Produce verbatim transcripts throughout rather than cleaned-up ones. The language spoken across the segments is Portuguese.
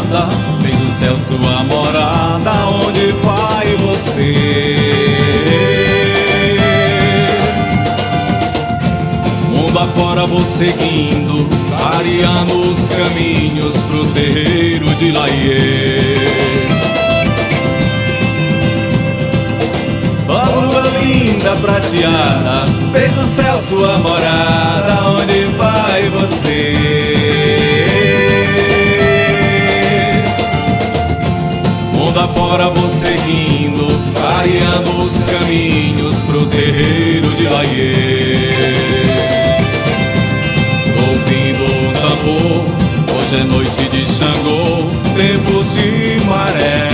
prateada, fez o céu sua morada, onde vai você? Mundo afora vou seguindo, clareando os caminhos pro terreiro de Laiê. Ó lua linda prateada, fez o céu sua morada, onde vai você? Mundo afora vou seguindo, clareando os caminhos pro terreiro de Laiê. Ouvindo o tambor, hoje é noite de Xangô, tempos de maré.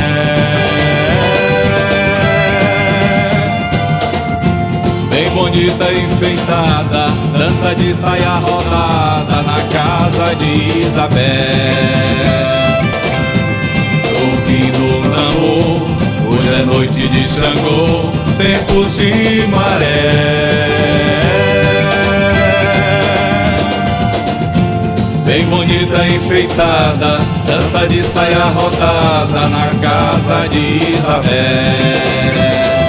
Bem bonita e enfeitada, dança de saia rodada na casa de Isabel. Ouvindo o tambor, hoje é noite de Xangô, tempos de maré. Bem bonita e enfeitada, dança de saia rodada na casa de Isabel.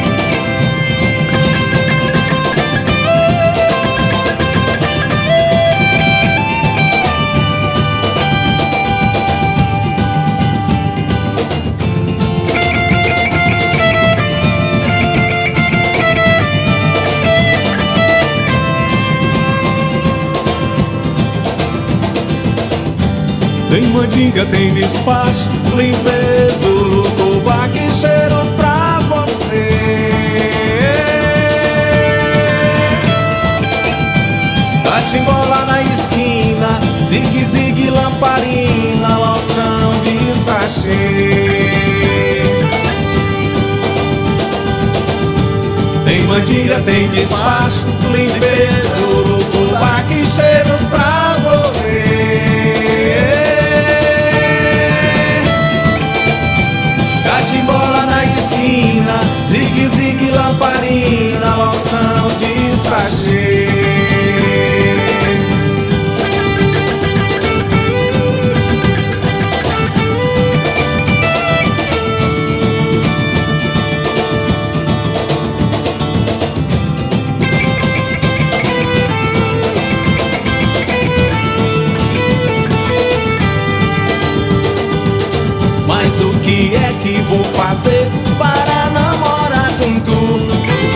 Tem mandinga, tem despacho, limpeza, urucubaca e cheiros pra você. Catimbola na esquina, zigue-zigue, lamparina, loção de sachê. Tem mandinga, tem despacho, limpeza, urucubaca e cheiros pra você. Catimbola na esquina, zigue-zigue, lamparina, loção de sachê. Mas o que é que vou fazer para namorar com tu?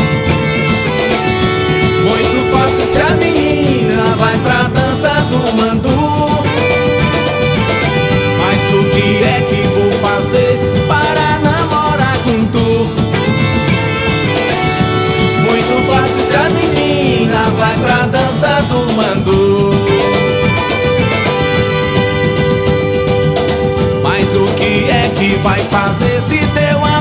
Muito fácil se a menina vai pra dança do mandu. Mas o que é que vou fazer para namorar com tu? Muito fácil se a menina vai pra dança do mandu. O que é que vai fazer se teu amor